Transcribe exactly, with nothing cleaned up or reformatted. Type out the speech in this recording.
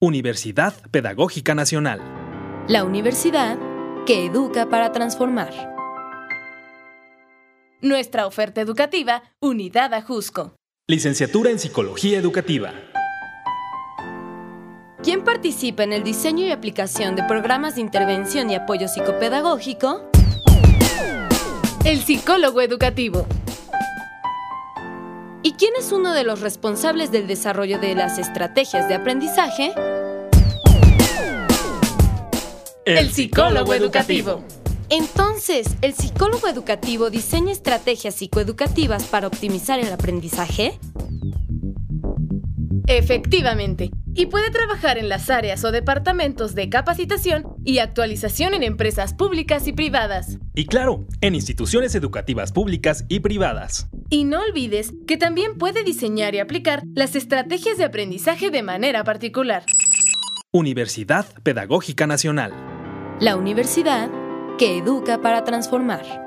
Universidad Pedagógica Nacional. La universidad que educa para transformar. Nuestra oferta educativa, Unidad Ajusco. Licenciatura en Psicología Educativa. ¿Quién participa en el diseño y aplicación de programas de intervención y apoyo psicopedagógico? El psicólogo educativo. ¿Y quién es uno de los responsables del desarrollo de las estrategias de aprendizaje? El psicólogo educativo. Entonces, ¿el psicólogo educativo diseña estrategias psicoeducativas para optimizar el aprendizaje? Efectivamente, y puede trabajar en las áreas o departamentos de capacitación y actualización en empresas públicas y privadas. Y claro, en instituciones educativas públicas y privadas. Y no olvides que también puede diseñar y aplicar las estrategias de aprendizaje de manera particular. Universidad Pedagógica Nacional. La universidad que educa para transformar.